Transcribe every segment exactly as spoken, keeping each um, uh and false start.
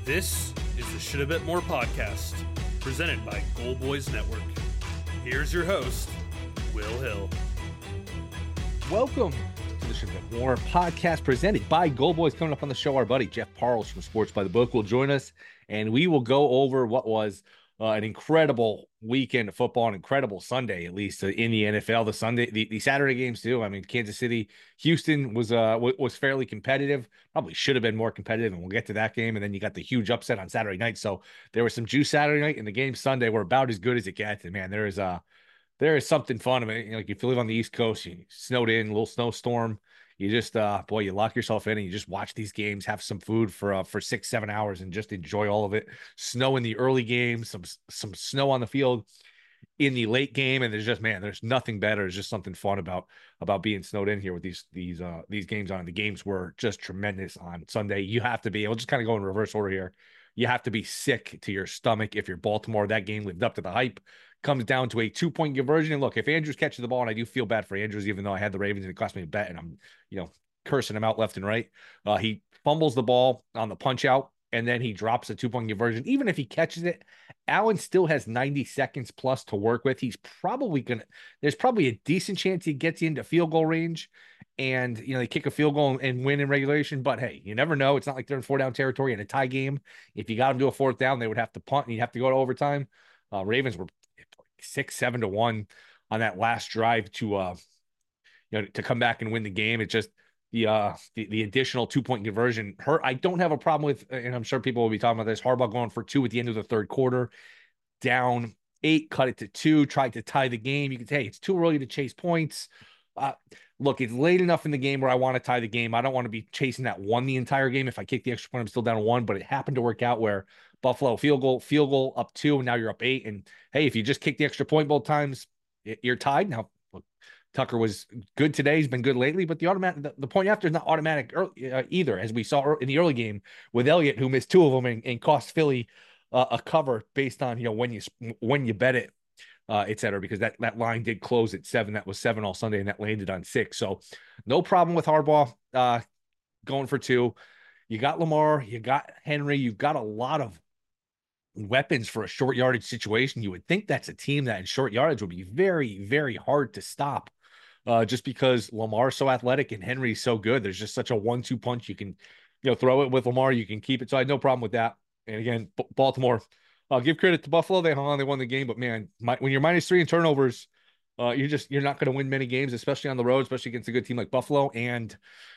This is the Should Have Bet More podcast, presented by Goal Boys Network. Here's your host, Will Hill. Welcome to the Should Have Bet More podcast, presented by Goal Boys. Coming up on the show, our buddy Jeff Parles from Sports by the Book will join us, and we will go over what was uh, an incredible weekend of football, an incredible Sunday, at least uh, in the N F L. The Sunday, the, the Saturday games too. I mean, Kansas City, Houston was uh w- was fairly competitive. Probably should have been more competitive, and we'll get to that game. And then you got the huge upset on Saturday night. So there was some juice Saturday night, and the game Sunday were about as good as it gets. And man, there is uh there is something fun. I mean, you know, like if you live on the East Coast, you snowed in, a little snowstorm. You just, uh, boy, you lock yourself in and you just watch these games, have some food for uh, for six, seven hours, and just enjoy all of it. Snow in the early game, some some snow on the field in the late game, and there's just, man, there's nothing better. There's just something fun about about being snowed in here with these these uh these games on. The games were just tremendous on Sunday. You have to be. We'll just kind of go in reverse order here. You have to be sick to your stomach if you're Baltimore. That game lived up to the hype. Comes down to a two-point conversion. And look, if Andrews catches the ball, and I do feel bad for Andrews, even though I had the Ravens and it cost me a bet, and I'm, you know, cursing him out left and right. Uh, he fumbles the ball on the punch out, and then he drops a two-point conversion. Even if he catches it, Allen still has ninety seconds plus to work with. He's probably going to, there's probably a decent chance he gets you into field goal range, and, you know, they kick a field goal and win in regulation. But hey, you never know. It's not like they're in four down territory in a tie game. If you got them to a fourth down, they would have to punt and you'd have to go to overtime. Uh, Ravens were six, seven to one on that last drive to, uh, you know, to come back and win the game. It just, the, uh, the, the additional two point conversion hurt. I don't have a problem with, and I'm sure people will be talking about this, Harbaugh going for two at the end of the third quarter, down eight, cut it to two, tried to tie the game. You could say, hey, it's too early to chase points. Uh, look, it's late enough in the game where I want to tie the game. I don't want to be chasing that one the entire game. If I kick the extra point, I'm still down one, but it happened to work out where Buffalo field goal, field goal up two, and now you're up eight. And hey, if you just kick the extra point both times, you're tied. Now, look, Tucker was good today. He's been good lately, but the automatic, the, the point after is not automatic early, uh, either, as we saw in the early game with Elliott, who missed two of them and, and cost Philly uh, a cover based on, you know, when you when you bet it. Uh, et cetera, because that, that line did close at seven. That was seven all Sunday, and that landed on six. So no problem with Harbaugh uh, going for two. You got Lamar, you got Henry, you've got a lot of weapons for a short yardage situation. You would think that's a team that in short yardage would be very, very hard to stop uh, just because Lamar's so athletic and Henry's so good. There's just such a one two punch. You can, you know, throw it with Lamar, you can keep it. So I had no problem with that. And again, B- Baltimore, I'll give credit to Buffalo. They hung on, they won the game. But man, my, when you're minus three in turnovers, uh, you're just you're not going to win many games, especially on the road, especially against a good team like Buffalo. And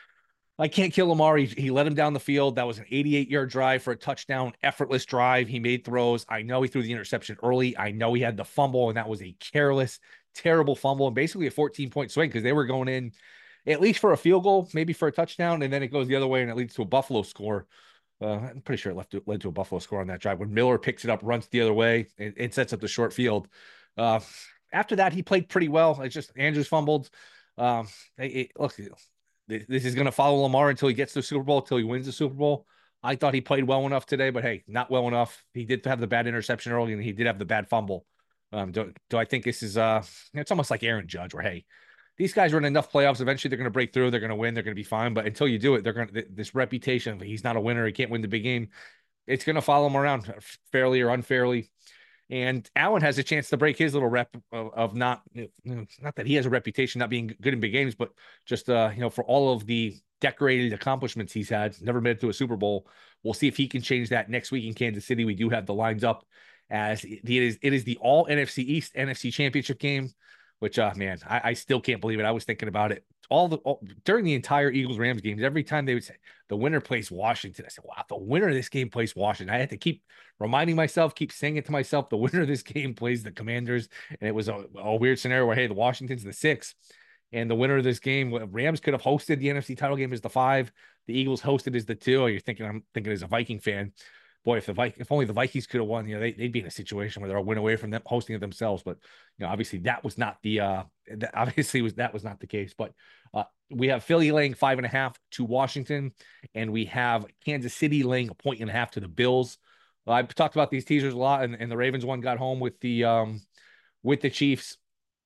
I can't kill Lamar. He, he let him down the field. That was an eighty-eight yard drive for a touchdown, effortless drive. He made throws. I know he threw the interception early. I know he had the fumble, and that was a careless, terrible fumble, and basically a fourteen point swing because they were going in at least for a field goal, maybe for a touchdown, and then it goes the other way and it leads to a Buffalo score. Uh, I'm pretty sure it left led to a Buffalo score on that drive when Miller picks it up, runs the other way, and, and sets up the short field. Uh, after that, he played pretty well. It's just Andrews fumbled. Um, it, it, look, this, this is going to follow Lamar until he gets to the Super Bowl, until he wins the Super Bowl. I thought he played well enough today, but hey, not well enough. He did have the bad interception early, and he did have the bad fumble. Um, do, do I think this is uh, it's almost like Aaron Judge, where hey, these guys are in enough playoffs. Eventually, they're going to break through. They're going to win. They're going to be fine. But until you do it, they're going to this reputation of he's not a winner. He can't win the big game. It's going to follow him around fairly or unfairly. And Allen has a chance to break his little rep of, of not, you know, not that he has a reputation not being good in big games, but just uh, you know, for all of the decorated accomplishments he's had, never made it to a Super Bowl. We'll see if he can change that next week in Kansas City. We do have the lines up as it is. It is the all N F C East N F C Championship game. Which, uh, man, I, I still can't believe it. I was thinking about it all the all, during the entire Eagles-Rams games. Every time they would say the winner plays Washington, I said, "Wow, the winner of this game plays Washington." I had to keep reminding myself, keep saying it to myself. The winner of this game plays the Commanders, and it was a, a weird scenario where hey, the Washington's the six, and the winner of this game, Rams could have hosted the N F C title game as the five. The Eagles hosted as the two. Or you're thinking, I'm thinking as a Viking fan. Boy, if the Vi- if only the Vikings could have won, you know, they, they'd be in a situation where they're a win away from them hosting it themselves. But you know, obviously that was not the uh, that obviously was that was not the case. But uh, we have Philly laying five and a half to Washington, and we have Kansas City laying a point and a half to the Bills. Uh, I've talked about these teasers a lot, and, and the Ravens one got home with the um, with the Chiefs.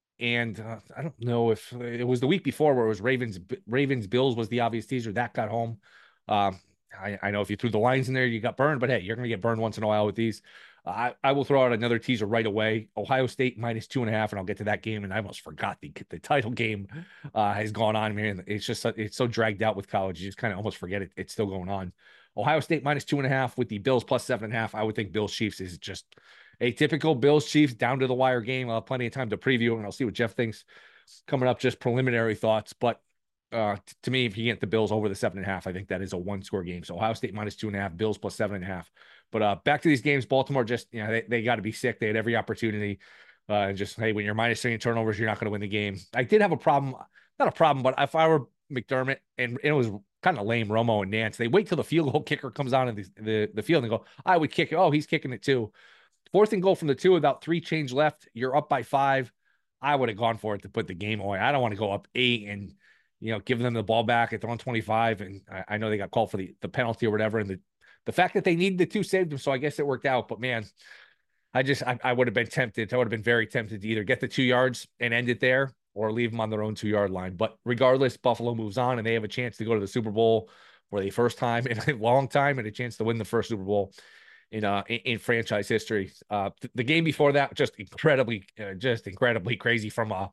And uh, I don't know if it was the week before where it was Ravens Ravens Bills was the obvious teaser that got home. Um, I, I know if you threw the Lions in there, you got burned, but hey, you're going to get burned once in a while with these. I, I will throw out another teaser right away. Ohio State minus two and a half, and I'll get to that game. And I almost forgot the the title game uh, has gone on, man. It's just it's so dragged out with college. You just kind of almost forget it. It's still going on. Ohio State minus two and a half with the Bills plus seven and a half. I would think Bills Chiefs is just a typical Bills Chiefs down to the wire game. I'll have plenty of time to preview, and I'll see what Jeff thinks coming up. Just preliminary thoughts, but uh, t- to me, if you get the Bills over the seven and a half, I think that is a one score game. So Ohio State minus two and a half, Bills plus seven and a half. But uh, back to these games, Baltimore just, you know, they, they got to be sick. They had every opportunity. Uh, and just, hey, when you're minus three in turnovers, you're not going to win the game. I did have a problem, not a problem, but if I were McDermott, and, and it was kind of lame, Romo and Nance, they wait till the field goal kicker comes on in the, the, the field and go, I would kick it. Oh, he's kicking it too. Fourth and goal from the two, about three change left. You're up by five. I would have gone for it to put the game away. I don't want to go up eight and, you know, give them the ball back at the one twenty-five. And I, I know they got called for the, the penalty or whatever. And the, the fact that they needed the two saved them. So I guess it worked out. But man, I just, I, I would have been tempted. I would have been very tempted to either get the two yards and end it there or leave them on their own two yard line. But regardless, Buffalo moves on and they have a chance to go to the Super Bowl for the first time in a long time and a chance to win the first Super Bowl in uh in, in franchise history. Uh, th- the game before that, just incredibly, uh, just incredibly crazy from a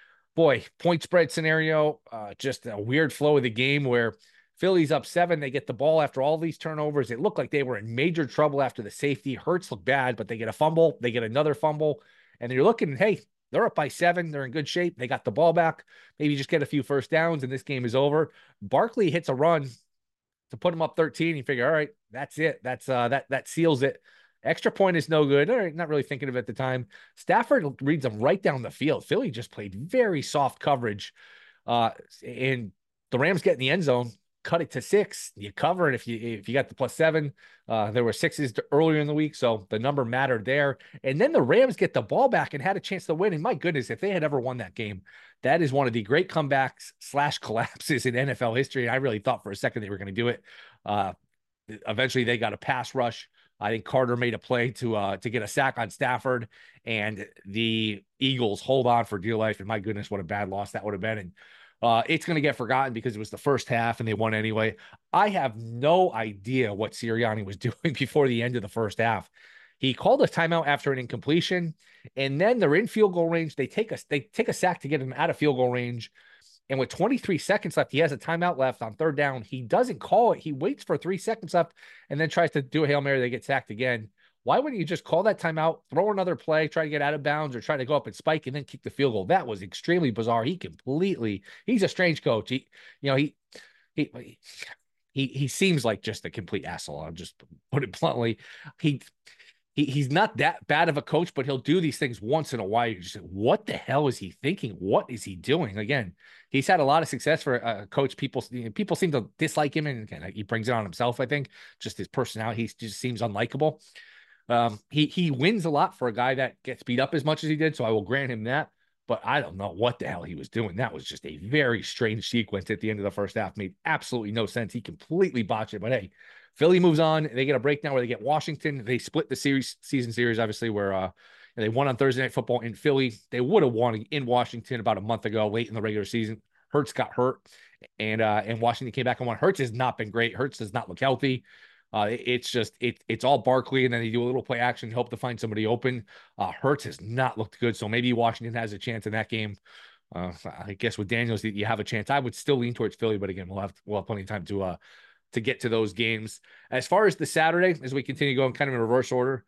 boy point spread scenario. Uh, just a weird flow of the game where Philly's up seven. They get the ball after all these turnovers. It looked like they were in major trouble after the safety. Hurts looked bad, but they get a fumble. They get another fumble, and you're looking, hey, they're up by seven. They're in good shape. They got the ball back. Maybe just get a few first downs, and this game is over. Barkley hits a run to put them up thirteen. You figure, all right, that's it. That's uh, that that seals it. Extra point is no good. All right, not really thinking of it at the time. Stafford reads them right down the field. Philly just played very soft coverage, uh, and the Rams get in the end zone. Cut it to six. You cover it if you if you got the plus seven. Uh, there were sixes earlier in the week, so the number mattered there. And then the Rams get the ball back and had a chance to win. And my goodness, if they had ever won that game, that is one of the great comebacks slash collapses in N F L history. And I really thought for a second they were going to do it. Uh, eventually, they got a pass rush. I think Carter made a play to uh, to get a sack on Stafford, and the Eagles hold on for dear life. And my goodness, what a bad loss that would have been. And Uh, it's going to get forgotten because it was the first half and they won anyway. I have no idea what Sirianni was doing before the end of the first half. He called a timeout after an incompletion, and then they're in field goal range. They take a they take a sack to get him out of field goal range, and with twenty-three seconds left, he has a timeout left on third down. He doesn't call it. He waits for three seconds left, and then tries to do a Hail Mary. They get sacked again. Why wouldn't you just call that timeout, throw another play, try to get out of bounds, or try to go up and spike and then kick the field goal? That was extremely bizarre. He completely, he's a strange coach. He, you know, he, he, he, he seems like just a complete asshole. I'll just put it bluntly. He, he, he's not that bad of a coach, but he'll do these things once in a while. You just say, what the hell is he thinking? What is he doing? Again, he's had a lot of success for a coach. People, people seem to dislike him, and again, he brings it on himself. I think just his personality, he just seems unlikable. Um, he he wins a lot for a guy that gets beat up as much as he did, so I will grant him that. But I don't know what the hell he was doing. That was just a very strange sequence at the end of the first half. Made absolutely no sense. He completely botched it. But hey, Philly moves on. They get a breakdown where they get Washington. They split the series, season series, obviously, where uh, they won on Thursday Night Football in Philly. They would have won in Washington about a month ago, late in the regular season. Hurts got hurt, and uh, and Washington came back and won. Hurts has not been great. Hurts does not look healthy. Uh, it, it's just it it's all Barkley, and then they do a little play action, hope to find somebody open. Uh, Hurts has not looked good, so maybe Washington has a chance in that game. Uh, I guess with Daniels, you have a chance. I would still lean towards Philly, but again, we'll have we'll have plenty of time to uh to get to those games. As far as the Saturday, as we continue going, kind of in reverse order.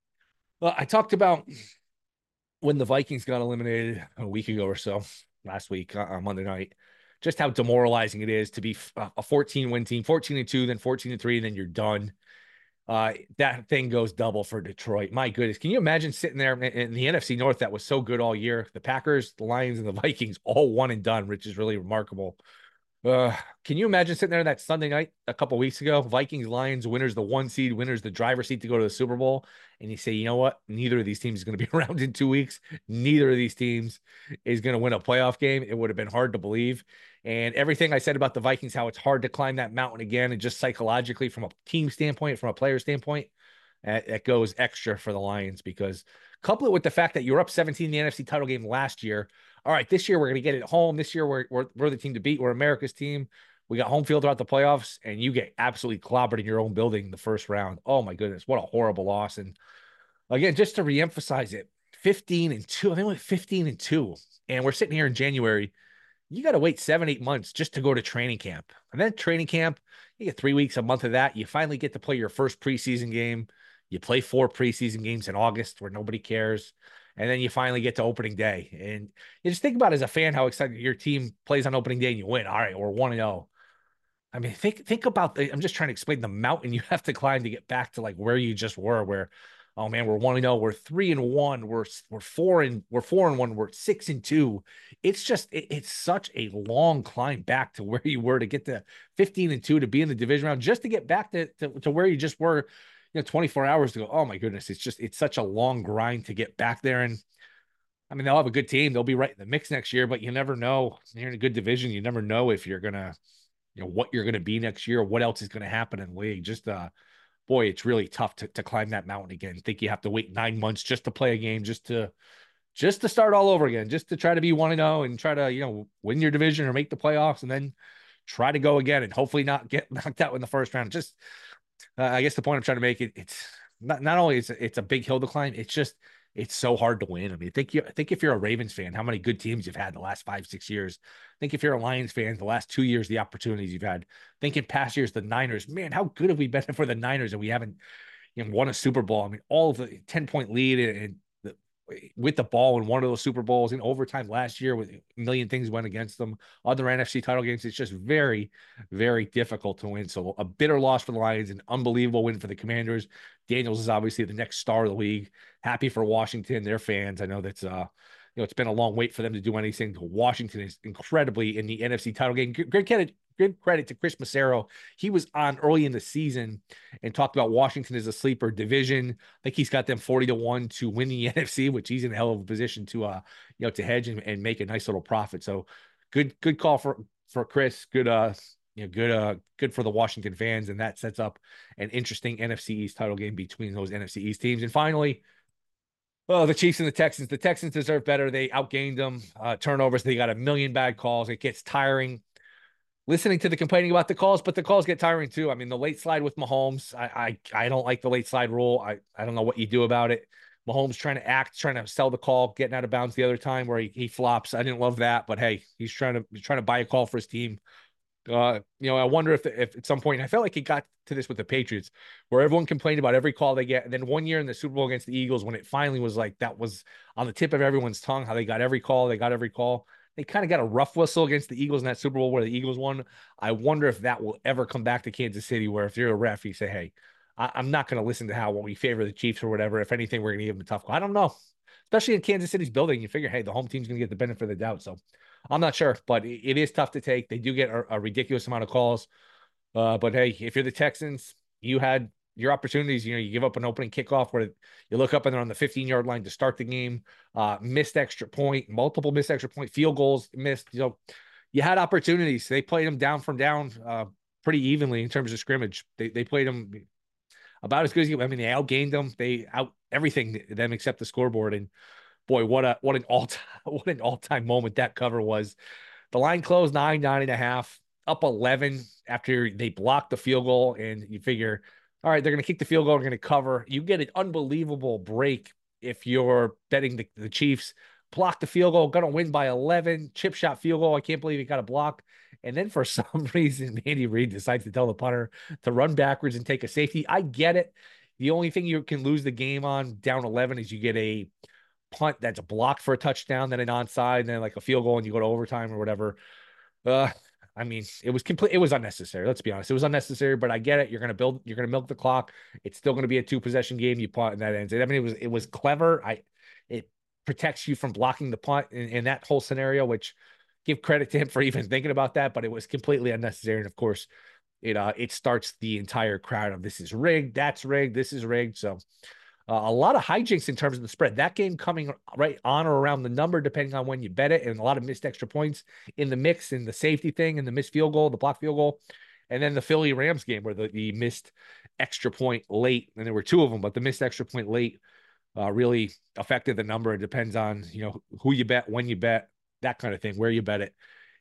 Well, I talked about when the Vikings got eliminated a week ago or so, last week uh, on Monday night. Just how demoralizing it is to be a fourteen win team, fourteen and two, then fourteen and three, and then you're done. Uh, that thing goes double for Detroit. My goodness. Can you imagine sitting there in the N F C North that was so good all year? The Packers, the Lions, and the Vikings all one and done, which is really remarkable. Uh, can you imagine sitting there that Sunday night a couple weeks ago? Vikings, Lions, winners the one seed, winners the driver's seat to go to the Super Bowl. And you say, you know what? Neither of these teams is going to be around in two weeks. Neither of these teams is going to win a playoff game. It would have been hard to believe. And everything I said about the Vikings, how it's hard to climb that mountain again, and just psychologically from a team standpoint, from a player standpoint, it goes extra for the Lions, because couple it with the fact that you're up seventeen in the N F C title game last year. All right, this year we're going to get it home. This year we're, we're we're the team to beat. We're America's team. We got home field throughout the playoffs, and you get absolutely clobbered in your own building in the first round. Oh my goodness, what a horrible loss! And again, just to reemphasize it, fifteen and two. I think we went fifteen and two, and we're sitting here in January. You got to wait seven, eight months just to go to training camp, and then training camp, you get three weeks, a month of that. You finally get to play your first preseason game. You play four preseason games in August where nobody cares. And then you finally get to opening day. And you just think about as a fan how excited your team plays on opening day and you win. All right, we're one and oh. I mean, think think about the, I'm just trying to explain the mountain you have to climb to get back to like where you just were, where, oh man, we're one and oh, we're three and one, we're we're four and we're four and one, we're six and two. It's just it, it's such a long climb back to where you were to get to fifteen and two to be in the division round, just to get back to, to, to where you just were, you know, twenty-four hours ago. Oh my goodness, it's just it's such a long grind to get back there. And I mean, they'll have a good team, they'll be right in the mix next year, but you never know. You're in a good division, you never know if you're gonna, you know, what you're going to be next year, what else is going to happen in the league. Just, uh, boy, it's really tough to, to climb that mountain again. I think you have to wait nine months just to play a game, just to, just to start all over again, just to try to be one and oh and try to, you know, win your division or make the playoffs and then try to go again and hopefully not get knocked out in the first round. Just, uh, I guess the point I'm trying to make it, it's not, not only is it's a big hill to climb, it's just, it's so hard to win. I mean, I think you I think if you're a Ravens fan, how many good teams you've had the last five, six years. I think if you're a Lions fan, the last two years, the opportunities you've had. I think in past years, the Niners, man, how good have we been for the Niners and we haven't, you know, won a Super Bowl? I mean, all of the ten point lead and the, with the ball in one of those Super Bowls in overtime last year with a million things went against them. Other N F C title games, it's just very, very difficult to win. So a bitter loss for the Lions, an unbelievable win for the Commanders. Daniels is obviously the next star of the league. Happy for Washington, their fans. I know that's uh, you know, it's been a long wait for them to do anything. Washington is incredibly in the N F C title game. Great credit, great credit to Chris Massaro. He was on early in the season and talked about Washington as a sleeper division. I think he's got them forty to one to win the N F C, which he's in a hell of a position to uh, you know, to hedge and, and make a nice little profit. So good, good call for for Chris. Good uh. You know, good, uh, good for the Washington fans, and that sets up an interesting N F C East title game between those N F C East teams. And finally, well, the Chiefs and the Texans. The Texans deserve better. They outgained them. Uh, turnovers. They got a million bad calls. It gets tiring listening to the complaining about the calls, but the calls get tiring too. I mean, the late slide with Mahomes. I, I, I don't like the late slide rule. I, I don't know what you do about it. Mahomes trying to act, trying to sell the call, getting out of bounds the other time where he, he flops. I didn't love that, but hey, he's trying to he's trying to buy a call for his team. Uh, you know, I wonder if, if at some point, I felt like he got to this with the Patriots, where everyone complained about every call they get. And then one year in the Super Bowl against the Eagles, when it finally was like, that was on the tip of everyone's tongue, how they got every call, they got every call. They kind of got a rough whistle against the Eagles in that Super Bowl where the Eagles won. I wonder if that will ever come back to Kansas City, where if you're a ref, you say, hey, I, I'm not going to listen to how we favor the Chiefs or whatever. If anything, we're going to give them a tough call. I don't know. Especially in Kansas City's building, you figure, hey, the home team's going to get the benefit of the doubt. So I'm not sure, but it is tough to take. They do get a, a ridiculous amount of calls. Uh, but hey, if you're the Texans, you had your opportunities. You know, you give up an opening kickoff where you look up and they're on the fifteen-yard line to start the game. Uh, missed extra point, multiple missed extra point, field goals missed. You know, you had opportunities. They played them down from down uh, pretty evenly in terms of scrimmage. They they played them about as good as you. I mean, they outgained them. They out everything them except the scoreboard. And boy, what a what an all time what an all time moment that cover was. The line closed nine, nine and a half, up eleven after they blocked the field goal, and you figure, all right, they're going to kick the field goal, they're going to cover. You get an unbelievable break if you're betting the, the Chiefs. Block the field goal, going to win by eleven. Chip shot field goal. I can't believe he got a block. And then for some reason, Andy Reid decides to tell the punter to run backwards and take a safety. I get it. The only thing you can lose the game on down eleven is you get a punt that's blocked for a touchdown, then an onside, and then like a field goal, and you go to overtime or whatever. Uh, I mean, it was complete. It was unnecessary. Let's be honest. It was unnecessary, but I get it. You're going to build, you're going to milk the clock. It's still going to be a two possession game. You punt and that ends it. I mean, it was, it was clever. I, it protects you from blocking the punt in, in that whole scenario, which give credit to him for even thinking about that, but it was completely unnecessary. And of course, it, uh, it starts the entire crowd of this is rigged. That's rigged. This is rigged. So, Uh, a lot of hijinks in terms of the spread. That game coming right on or around the number, depending on when you bet it, and a lot of missed extra points in the mix, in the safety thing, and the missed field goal, the block field goal, and then the Philly Rams game where the, the missed extra point late, and there were two of them, but the missed extra point late uh, really affected the number. It depends on, you know, who you bet, when you bet, that kind of thing, where you bet it.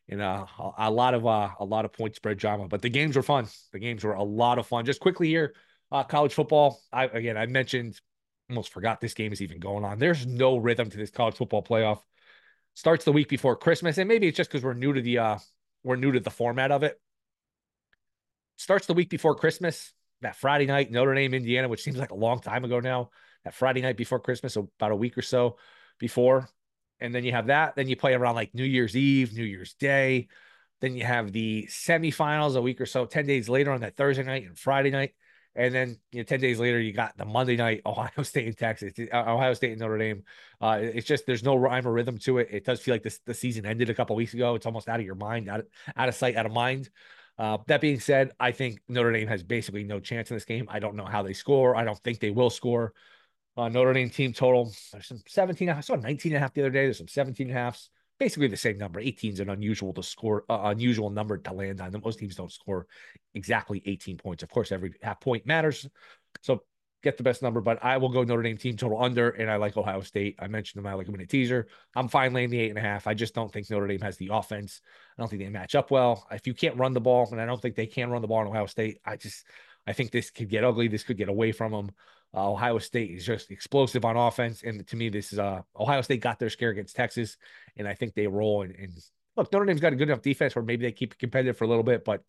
in a, a lot of uh, a lot of point spread drama. But the games were fun. The games were a lot of fun. Just quickly here, uh, college football. I again, I mentioned, almost forgot this game is even going on. There's no rhythm to this college football playoff. Starts the week before Christmas, and maybe it's just because we're new to the uh, we're new to the format of it. Starts the week before Christmas. That Friday night, Notre Dame, Indiana, which seems like a long time ago now. That Friday night before Christmas, so about a week or so before. And then you have that. Then you play around like New Year's Eve, New Year's Day. Then you have the semifinals a week or so, ten days later on that Thursday night and Friday night. And then, you know, ten days later, you got the Monday night, Ohio State and Texas, Ohio State and Notre Dame. Uh, it's just, there's no rhyme or rhythm to it. It does feel like this, the season ended a couple weeks ago. It's almost out of your mind, out of, out of sight, out of mind. Uh, that being said, I think Notre Dame has basically no chance in this game. I don't know how they score. I don't think they will score. Uh, Notre Dame team total, there's some seventeen. I saw nineteen and a half the other day. There's some seventeen and a halves. Basically the same number. eighteen is an unusual to score, uh, unusual number to land on. Most teams don't score exactly eighteen points. Of course, every half point matters. So get the best number, but I will go Notre Dame team total under, and I like Ohio State. I mentioned them. I like them in a teaser. I'm fine laying the eight and a half. I just don't think Notre Dame has the offense. I don't think they match up well. If you can't run the ball, and I don't think they can run the ball in Ohio State, I just, I think this could get ugly. This could get away from them. Uh, Ohio State is just explosive on offense, and to me, this is uh Ohio State got their scare against Texas, and I think they roll. And, and look, Notre Dame's got a good enough defense where maybe they keep it competitive for a little bit, but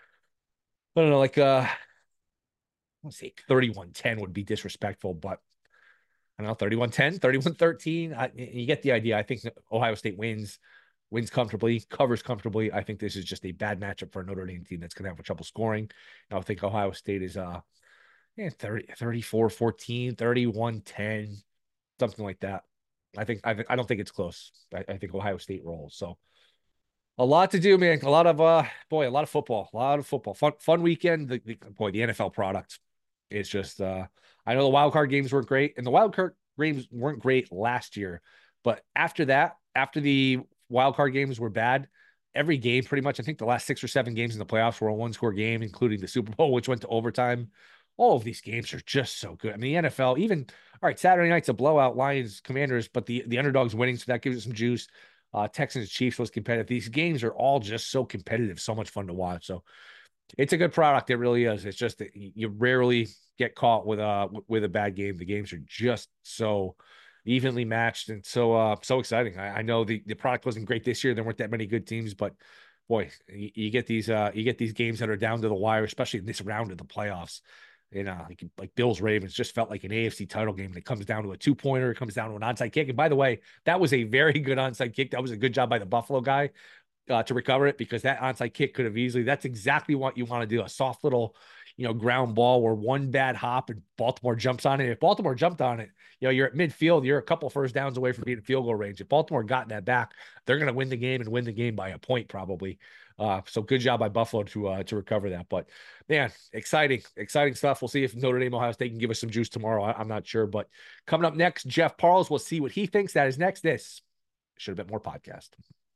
I don't know, like uh, let's say thirty-one ten would be disrespectful, but I don't know, thirty-one ten, thirty-one thirteen. I, you get the idea. I think Ohio State wins, wins comfortably, covers comfortably. I think this is just a bad matchup for a Notre Dame team that's going to have trouble scoring. I think Ohio State is uh, yeah, thirty, thirty-four fourteen, thirty-one ten, something like that. I think I, I don't think it's close. I, I think Ohio State rolls. So a lot to do, man. A lot of uh, boy, a lot of football, a lot of football. Fun, fun weekend. The, the boy, the N F L product. It's just uh, I know the wild card games weren't great, and the wild card games weren't great last year. But after that, after the wild card games were bad, every game pretty much, I think the last six or seven games in the playoffs were a one score game, including the Super Bowl, which went to overtime. All of these games are just so good. I mean, the N F L, even all right, Saturday night's a blowout, Lions, Commanders, but the, the underdog's winning, so that gives it some juice. Uh, Texans, Chiefs was competitive. These games are all just so competitive, so much fun to watch. So it's a good product. It really is. It's just that you rarely get caught with a with a bad game. The games are just so evenly matched and so uh so exciting. I, I know the, the product wasn't great this year. There weren't that many good teams, but boy, you, you get these uh you get these games that are down to the wire, especially in this round of the playoffs. You know, like, like Bills Ravens just felt like an A F C title game. It comes down to a two pointer. It comes down to an onside kick. And by the way, that was a very good onside kick. That was a good job by the Buffalo guy uh, to recover it, because that onside kick could have easily, that's exactly what you want to do. A soft little, you know, ground ball where one bad hop and Baltimore jumps on it. If Baltimore jumped on it, you know, you're at midfield, you're a couple first downs away from being in field goal range. If Baltimore got that back, they're going to win the game and win the game by a point probably. Uh, so good job by Buffalo to uh, to recover that. But man, exciting, exciting stuff. We'll see if Notre Dame, Ohio State can give us some juice tomorrow. I, I'm not sure. But coming up next, Jeff Parles. We'll see what he thinks. That is next. This Should Have Been More podcast.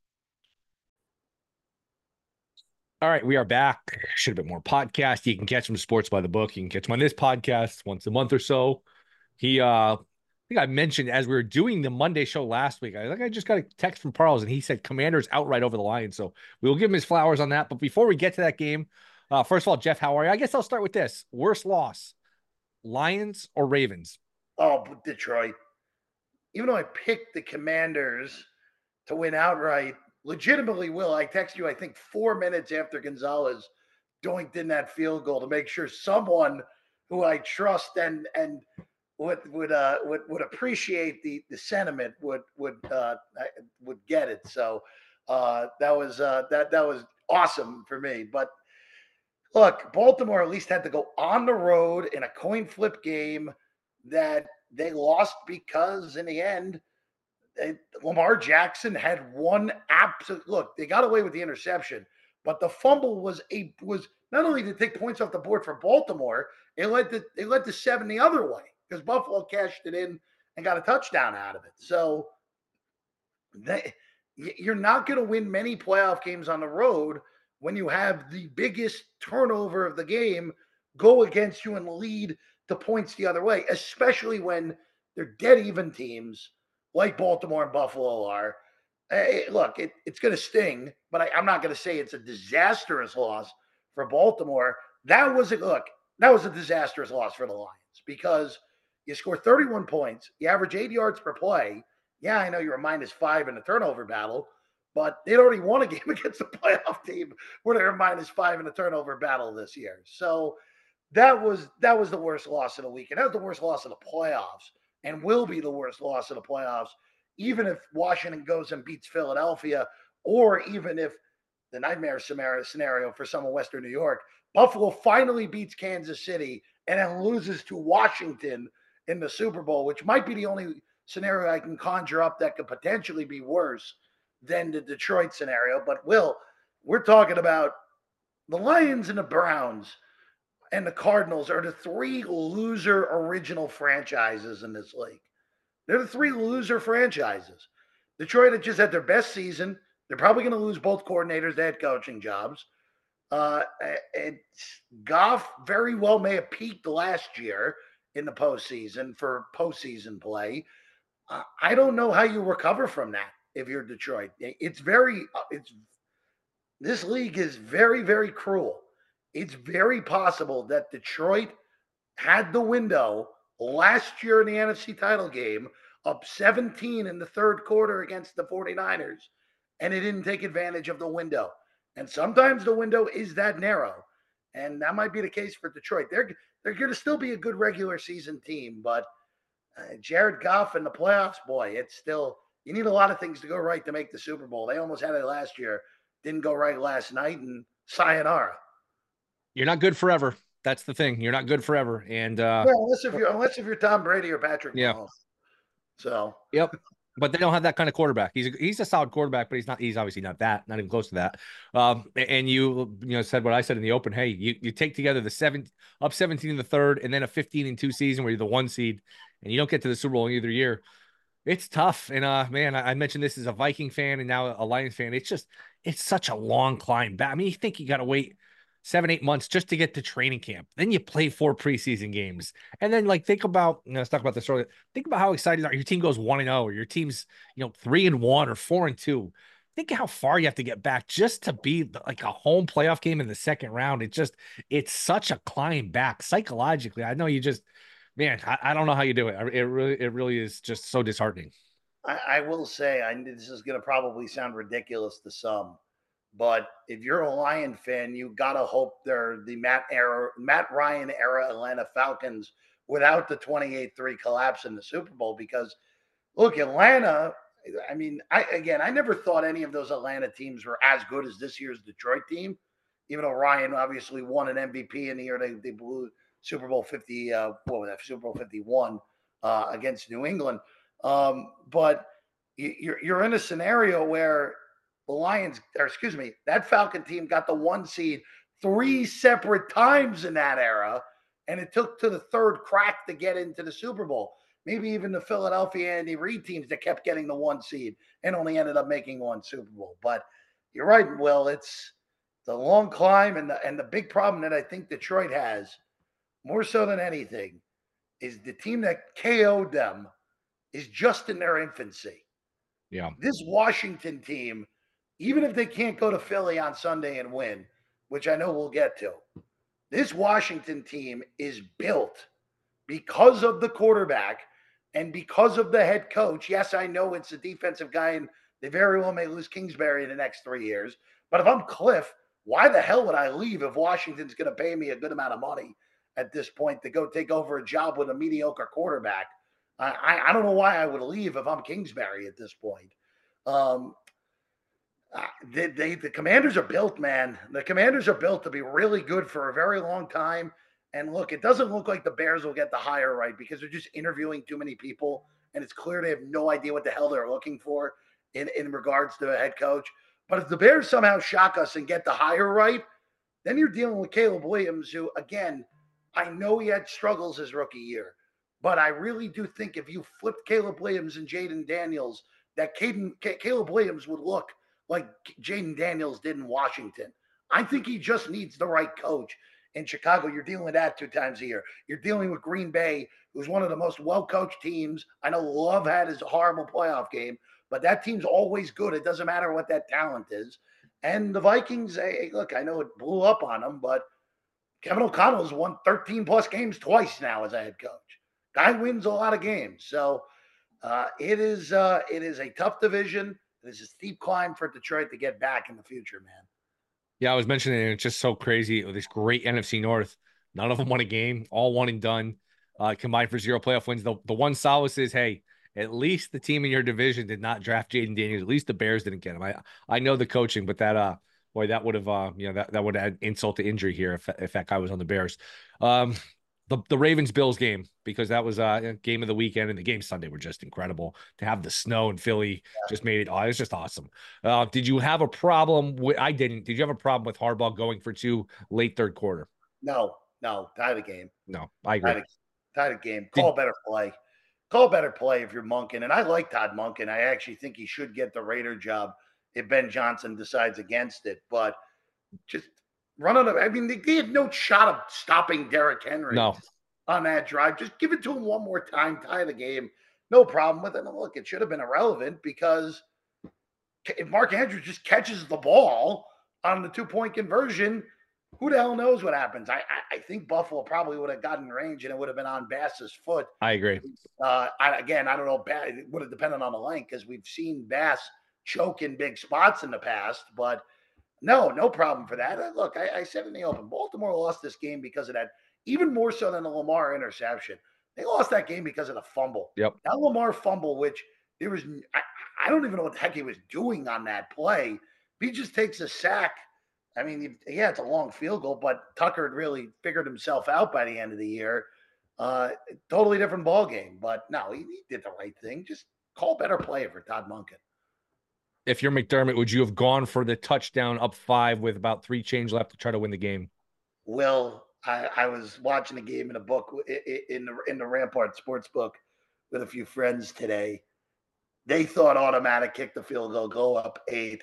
All right, we are back. Should Have Been More podcast. You can catch him Sports by the Book. You can catch him on this podcast once a month or so. He, uh, I think I mentioned as we were doing the Monday show last week, I think I just got a text from Parles and he said Commanders outright over the Lions. So we will give him his flowers on that. But before we get to that game, uh, first of all, Jeff, how are you? I guess I'll start with this. Worst loss, Lions or Ravens? Oh, Detroit. Even though I picked the Commanders to win outright, legitimately, Will, I text you, I think, four minutes after Gonzalez doinked in that field goal to make sure someone who I trust and and would would uh would, would appreciate the the sentiment would would uh would get it. So uh that was uh that that was awesome for me. But look, Baltimore at least had to go on the road in a coin flip game that they lost because in the end they, Lamar Jackson had one absolute look. They got away with the interception, but the fumble was a was not only to take points off the board for Baltimore, it led to it led to seven the other way because Buffalo cashed it in and got a touchdown out of it. So they, you're not going to win many playoff games on the road when you have the biggest turnover of the game go against you and lead to points the other way, especially when they're dead even teams like Baltimore and Buffalo are. Hey, look, it, it's going to sting, but I, I'm not going to say it's a disastrous loss for Baltimore. That was a look. That was a disastrous loss for the Lions because you score thirty-one points, you average eight yards per play. Yeah, I know you're a minus five in the turnover battle, but they'd already won a game against a playoff team where they're minus five in the turnover battle this year. So that was that was the worst loss of the week, and that was the worst loss of the playoffs, and will be the worst loss of the playoffs, even if Washington goes and beats Philadelphia, or even if the nightmare scenario for some of Western New York, Buffalo finally beats Kansas City and then loses to Washington in the Super Bowl, which might be the only scenario I can conjure up that could potentially be worse than the Detroit scenario. But Will, we're talking about the Lions and the Browns and the Cardinals are the three loser original franchises in this league. They're the three loser franchises. Detroit had just had their best season. They're probably going to lose both coordinators, their head coaching jobs. Uh, and Goff very well may have peaked last year in the postseason for postseason play. Uh, I don't know how you recover from that if you're Detroit. It's very, it's this league is very, very cruel. It's very possible that Detroit had the window last year in the N F C title game, up seventeen in the third quarter against the 49ers, and it didn't take advantage of the window. And sometimes the window is that narrow, and that might be the case for Detroit. They're they're going to still be a good regular season team, but uh, Jared Goff in the playoffs, boy, it's still you need a lot of things to go right to make the Super Bowl. They almost had it last year, didn't go right last night, and sayonara. You're not good forever. That's the thing. You're not good forever. And uh, well, unless if you're unless if you're Tom Brady or Patrick yeah. Mahomes. So yep. But they don't have that kind of quarterback. He's a, he's a solid quarterback, but he's not. He's obviously not that. Not even close to that. Um, and you you know said what I said in the open. Hey, you you take together the seven up seventeen in the third, and then a fifteen and two season where you're the one seed, and you don't get to the Super Bowl in either year. It's tough. And uh, man, I, I mentioned this as a Viking fan and now a Lions fan. It's just it's such a long climb back. I mean, you think you got to wait seven, eight months just to get to training camp. Then you play four preseason games. And then like, think about, you know, let's talk about this earlier. Think about how excited are your team goes one and oh, or your team's, you know, three and one or four and two. Think how far you have to get back just to be like a home playoff game in the second round. It just, it's such a climb back psychologically. I know you just, man, I, I don't know how you do it. It really, it really is just so disheartening. I, I will say, I this is going to probably sound ridiculous to some, but if you're a Lion fan, you gotta hope they're the Matt era, Matt Ryan era Atlanta Falcons without the twenty-eight three collapse in the Super Bowl. Because look, Atlanta. I mean, I again, I never thought any of those Atlanta teams were as good as this year's Detroit team. Even though Ryan obviously won an M V P in the year they, they blew Super Bowl fifty, uh, what was that? Super Bowl fifty-one uh, against New England. Um, but you're you're in a scenario where the Lions, or excuse me, that Falcon team got the one seed three separate times in that era, and it took to the third crack to get into the Super Bowl. Maybe even the Philadelphia Andy Reid teams that kept getting the one seed and only ended up making one Super Bowl. But you're right, Will. It's the long climb, and the and the big problem that I think Detroit has, more so than anything, is the team that K O'd them is just in their infancy. Yeah. This Washington team, even if they can't go to Philly on Sunday and win, which I know we'll get to, this Washington team is built because of the quarterback and because of the head coach. Yes, I know it's a defensive guy, and they very well may lose Kingsbury in the next three years. But if I'm Cliff, why the hell would I leave if Washington's going to pay me a good amount of money at this point to go take over a job with a mediocre quarterback? I, I, I don't know why I would leave if I'm Kingsbury at this point. Um, Uh, they, they, the Commanders are built, man. The Commanders are built to be really good for a very long time. And look, it doesn't look like the Bears will get the hire right because they're just interviewing too many people. And it's clear they have no idea what the hell they're looking for in, in regards to a head coach. But if the Bears somehow shock us and get the hire right, then you're dealing with Caleb Williams, who, again, I know he had struggles his rookie year. But I really do think if you flipped Caleb Williams and Jaden Daniels, that Caden, Caleb Williams would look like Jaden Daniels did in Washington. I think he just needs the right coach. In Chicago, you're dealing with that two times a year. You're dealing with Green Bay, who's one of the most well-coached teams. I know Love had his horrible playoff game, but that team's always good. It doesn't matter what that talent is. And the Vikings, hey, look, I know it blew up on them, but Kevin O'Connell has won thirteen plus games twice now as a head coach. Guy wins a lot of games. So uh, it is uh, it is a tough division. It is a steep climb for Detroit to get back in the future, man. Yeah, I was mentioning it, it's just so crazy. This great N F C North. None of them won a game, all one and done, uh, combined for zero playoff wins. The, the one solace is, hey, at least the team in your division did not draft Jaden Daniels. At least the Bears didn't get him. I I know the coaching, but that uh boy, that would have uh you know that, that would add insult to injury here if if that guy was on the Bears. Um the, the Ravens Bills game, because that was uh, a game of the weekend, and the game Sunday were just incredible. To have the snow in Philly just made it. Oh, it was just awesome. Uh, did you have a problem with? I didn't. Did you have a problem with Harbaugh going for two late third quarter? No, no, tie the game. No, I agree. Tie the, tie the game. Call did, better play. Call better play if you're Monken. And I like Todd Monken. I actually think he should get the Raider job if Ben Johnson decides against it. But just run on. I mean, they, they had no shot of stopping Derrick Henry no. on that drive. Just give it to him one more time, tie the game. No problem with it. And look, it should have been irrelevant because if Mark Andrews just catches the ball on the two-point conversion, who the hell knows what happens? I, I, I think Buffalo probably would have gotten range and it would have been on Bass's foot. I agree. Uh, I, again, I don't know. It would have depended on the length because we've seen Bass choke in big spots in the past, but no, no problem for that. Look, I, I said in the open, Baltimore lost this game because of that, even more so than the Lamar interception. They lost that game because of the fumble. Yep. That Lamar fumble, which there was, I, I don't even know what the heck he was doing on that play. He just takes a sack. I mean, yeah, it's a long field goal, but Tucker had really figured himself out by the end of the year. Uh, totally different ball game. But no, he, he did the right thing. Just call better play for Todd Monken. If you're McDermott, would you have gone for the touchdown up five with about three change left to try to win the game? Will, I, I was watching a game in a book in the in the Rampart Sports book with a few friends today. They thought automatic kick the field goal, go up eight.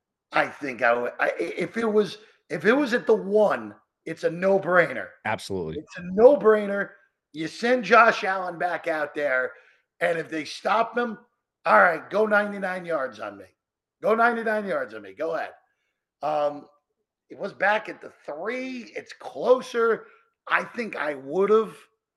I think I would. I, if it was if it was at the one, it's a no brainer. Absolutely, it's a no brainer. You send Josh Allen back out there, and if they stop him, all right, go ninety-nine yards on me. Go ninety-nine yards on me. Go ahead. Um, it was back at the three. It's closer. I think I would have.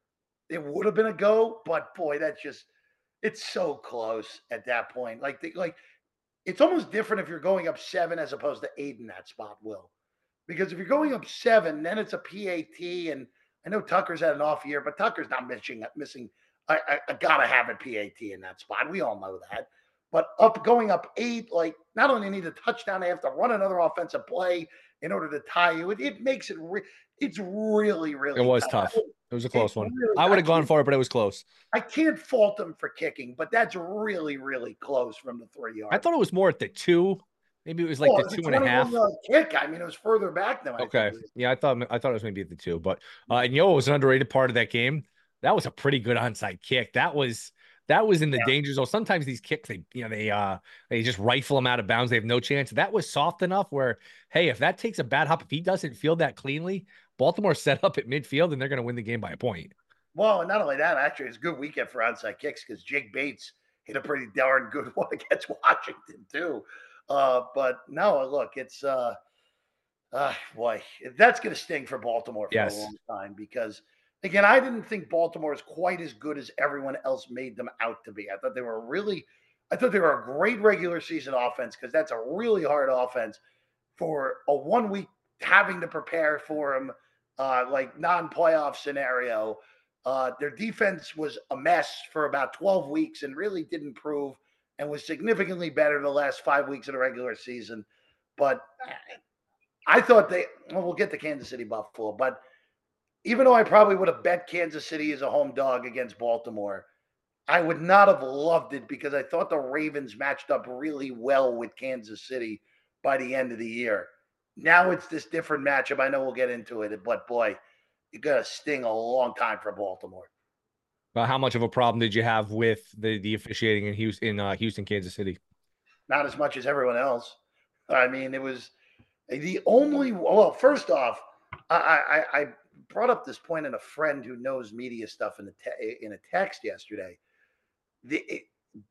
It would have been a go, but boy, that's just. It's so close at that point. Like, the, like. It's almost different if you're going up seven as opposed to eight in that spot, Will. Because if you're going up seven, then it's a P A T. And I know Tucker's had an off year, but Tucker's not missing, missing I, I, I got to have a P A T in that spot. We all know that. But up going up eight, like, not only need a touchdown, they have to run another offensive play in order to tie you. It, it makes it re- – it's really, really It was tough. tough. It was a close it's one. Really, I would have gone for it, but it was close. I can't fault them for kicking, but that's really, really close from the three yards. I thought it was more at the two. Maybe it was like oh, the two and a half. Kick. I mean, it was further back than I okay. Think yeah, I thought I thought it was maybe at the two, but uh, and you know, it was an underrated part of that game. That was a pretty good onside kick. That was that was in the yeah. danger zone. Sometimes these kicks, they you know they uh they just rifle them out of bounds. They have no chance. That was soft enough where, hey, if that takes a bad hop, if he doesn't field that cleanly, Baltimore set up at midfield and they're going to win the game by a point. Well, and not only that, actually, it's a good weekend for onside kicks because Jake Bates hit a pretty darn good one against Washington too. Uh, but no, look, it's uh, uh, boy, that's going to sting for Baltimore for yes. a long time because, again, I didn't think Baltimore is quite as good as everyone else made them out to be. I thought they were really, I thought they were a great regular season offense because that's a really hard offense for a one week having to prepare for them, uh, like non-playoff scenario. Uh, their defense was a mess for about twelve weeks and really didn't improve and was significantly better the last five weeks of the regular season. But I thought they, well, we'll get to Kansas City Buffalo, but even though I probably would have bet Kansas City as a home dog against Baltimore, I would not have loved it because I thought the Ravens matched up really well with Kansas City by the end of the year. Now it's this different matchup. I know we'll get into it, but boy, you got to sting a long time for Baltimore. Well, how much of a problem did you have with the, the officiating in Houston, in uh, Houston, Kansas City? Not as much as everyone else. I mean, it was the only. Well, first off, I, I, I brought up this point in a friend who knows media stuff in the te- in a text yesterday. The it,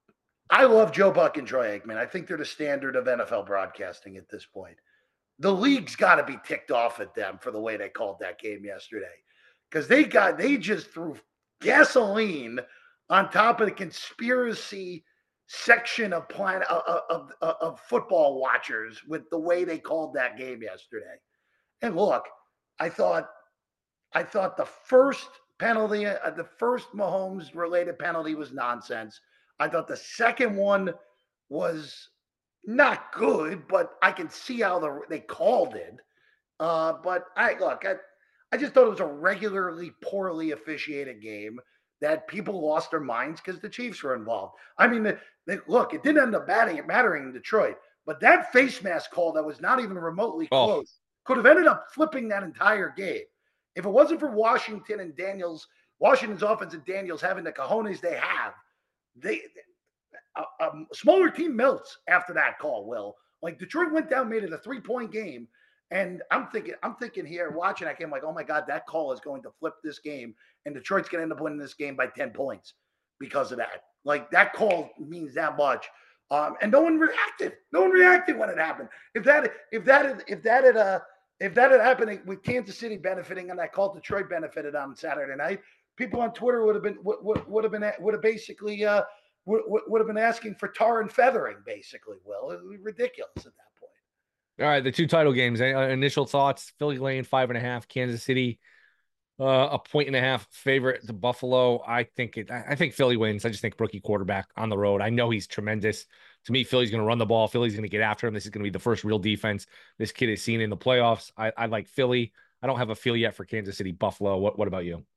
I love Joe Buck and Troy Aikman. I think they're the standard of N F L broadcasting at this point. The league's got to be ticked off at them for the way they called that game yesterday, because they got they just threw gasoline on top of the conspiracy section of planet of, of, of, of football watchers with the way they called that game yesterday. And look, I thought I thought the first penalty, uh, the first Mahomes related penalty was nonsense. I thought the second one was not good, but I can see how the, they called it. Uh, but I look, I, I just thought it was a regularly poorly officiated game that people lost their minds because the Chiefs were involved. I mean, the, the, look, it didn't end up mattering, mattering in Detroit, but that face mask call that was not even remotely Oh. close could have ended up flipping that entire game. If it wasn't for Washington and Daniels, Washington's offense and Daniels having the cojones they have, they a, a smaller team melts after that call. Will, like Detroit went down, made it a three point game, and I'm thinking, I'm thinking here, watching that game, like, oh my god, that call is going to flip this game, and Detroit's going to end up winning this game by ten points because of that. Like that call means that much, um, and no one reacted. No one reacted when it happened. If that, if that, if that had, uh, if that had happened with Kansas City benefiting on that call, Detroit benefited on Saturday night. People on Twitter would have been would, would, would have been would have basically uh, would, would have been asking for tar and feathering. Basically, Will, it was ridiculous at that point. All right, the two title games. Uh, initial thoughts: Philly laying five and a half, Kansas City uh, a point and a half favorite to Buffalo. I think it. I think Philly wins. I just think rookie quarterback on the road. I know he's tremendous. To me, Philly's going to run the ball. Philly's going to get after him. This is going to be the first real defense this kid has seen in the playoffs. I, I like Philly. I don't have a feel yet for Kansas City, Buffalo. What What about you?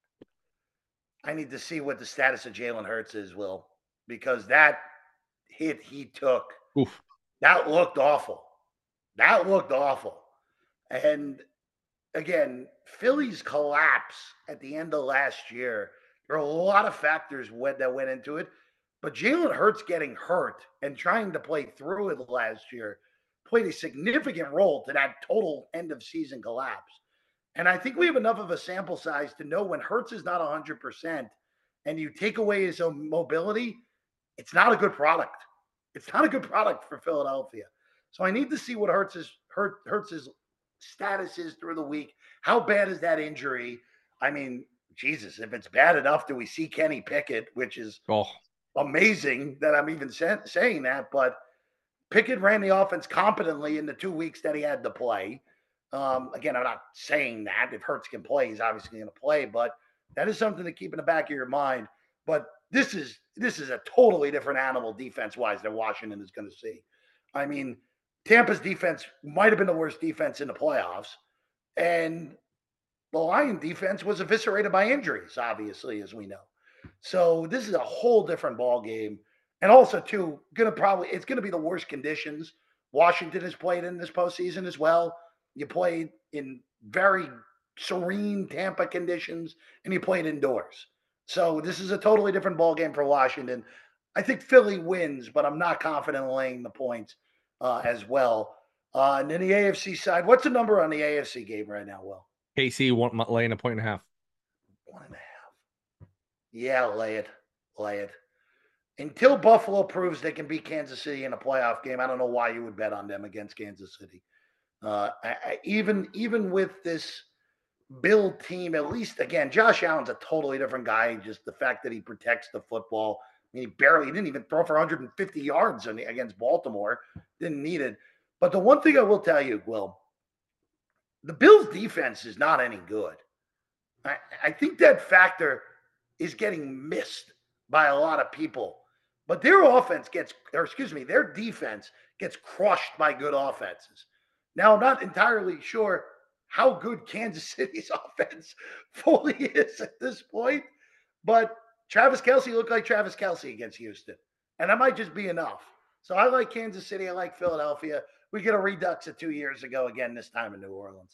I need to see what the status of Jalen Hurts is, Will, because that hit he took, Oof. that looked awful. That looked awful. And again, Philly's collapse at the end of last year, there are a lot of factors that went into it, but Jalen Hurts getting hurt and trying to play through it last year played a significant role to that total end of season collapse. And I think we have enough of a sample size to know when Hurts is not one hundred percent and you take away his own mobility, it's not a good product. It's not a good product for Philadelphia. So I need to see what Hurts' Hurt, Hurts' status is through the week. How bad is that injury? I mean, Jesus, if it's bad enough, do we see Kenny Pickett, which is oh. amazing that I'm even say, saying that. But Pickett ran the offense competently in the two weeks that he had to play. Um, again, I'm not saying that. If Hurts can play, he's obviously going to play, but that is something to keep in the back of your mind. But this is this is a totally different animal defense-wise than Washington is going to see. I mean, Tampa's defense might have been the worst defense in the playoffs, and the Lion defense was eviscerated by injuries, obviously, as we know. So this is a whole different ball game. And also, too, gonna probably it's going to be the worst conditions Washington has played in this postseason as well. You played in very serene Tampa conditions, and you played indoors. So this is a totally different ball game for Washington. I think Philly wins, but I'm not confident in laying the points uh, as well. Uh, and then the A F C side, what's the number on the A F C game right now, Will? K C one, laying a point and a half. One and a half. Yeah, lay it. Lay it. Until Buffalo proves they can beat Kansas City in a playoff game, I don't know why you would bet on them against Kansas City. Uh, I, I, even even with this Bill team, at least, again, Josh Allen's a totally different guy. Just the fact that he protects the football. I mean, he barely, he didn't even throw for one hundred fifty yards on, against Baltimore. Didn't need it. But the one thing I will tell you, Will, the Bills' defense is not any good. I, I think that factor is getting missed by a lot of people. But their offense gets, or excuse me, their defense gets crushed by good offenses. Now, I'm not entirely sure how good Kansas City's offense fully is at this point, but Travis Kelce looked like Travis Kelce against Houston, and that might just be enough. So I like Kansas City. I like Philadelphia. We get a redux of two years ago again, this time in New Orleans.